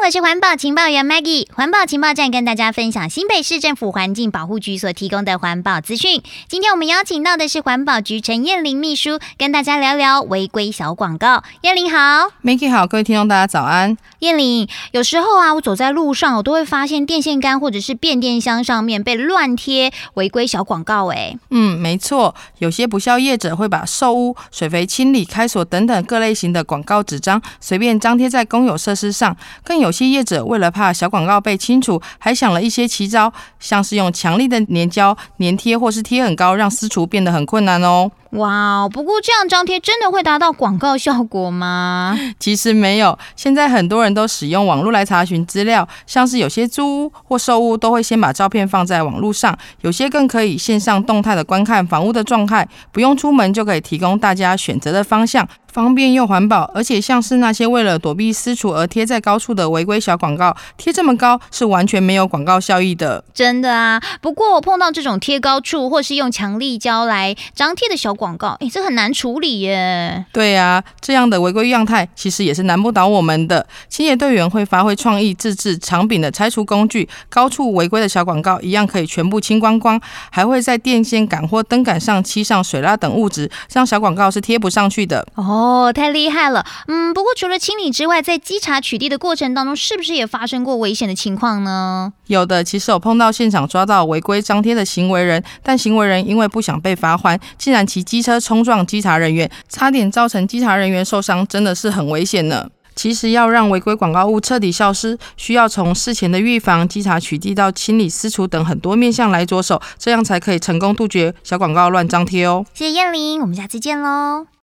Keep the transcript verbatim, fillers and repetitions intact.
我是环保情报员 Maggie， 环保情报站跟大家分享新北市政府环境保护局所提供的环保资讯。今天我们邀请到的是环保局陈燕玲秘书，跟大家聊聊违规小广告。燕玲好。 Maggie 好，各位听众大家早安。 燕玲，有时候啊，我走在路上，我都会发现电线杆或者是变电箱上面被乱贴违规小广告。哎， 嗯，没错，有些不肖业者会把售屋、水肥清理、开锁等等各类型的广告纸张随便张贴在公有设施上，更有些业者为了怕小广告被清除，还想了一些奇招，像是用强力的粘胶粘贴或是贴很高，让撕除变得很困难哦。 哇，不过这样张贴真的会达到广告效果吗？ 其实没有，现在很多人都使用网络来查询资料，像是有些租屋或售屋都会先把照片放在网络上，有些更可以线上动态的观看房屋的状态，不用出门就可以提供大家选择的方向，方便又环保。而且像是那些为了躲避撕除而贴在高处的违规小广告，贴这么高是完全没有广告效益的。 真的啊，不过我碰到这种贴高处或是用强力胶来张贴的小广告，诶，这很难处理耶。 对啊，这样的违规样态其实也是难不倒我们的。清洁队员会发挥创意，自制长柄的拆除工具，高处违规的小广告一样可以全部清光光，还会在电线杆或灯杆上漆上水蜡等物质，这样小广告是贴不上去的。 哦，太厉害了。嗯，不过除了清理之外，在稽查取缔的过程当中，是不是也发生过危险的情况呢？ 有的，其实有碰到现场抓到违规张贴的行为人，但行为人因为不想被罚锾，竟然骑机车冲撞稽查人员，差点造成稽查人员受伤，真的是很危险呢。其实要让违规广告物彻底消失，需要从事前的预防、稽查取缔到清理撕除等很多面向来着手，这样才可以成功杜绝小广告乱张贴哦。 谢谢燕玲，我们下次见喽。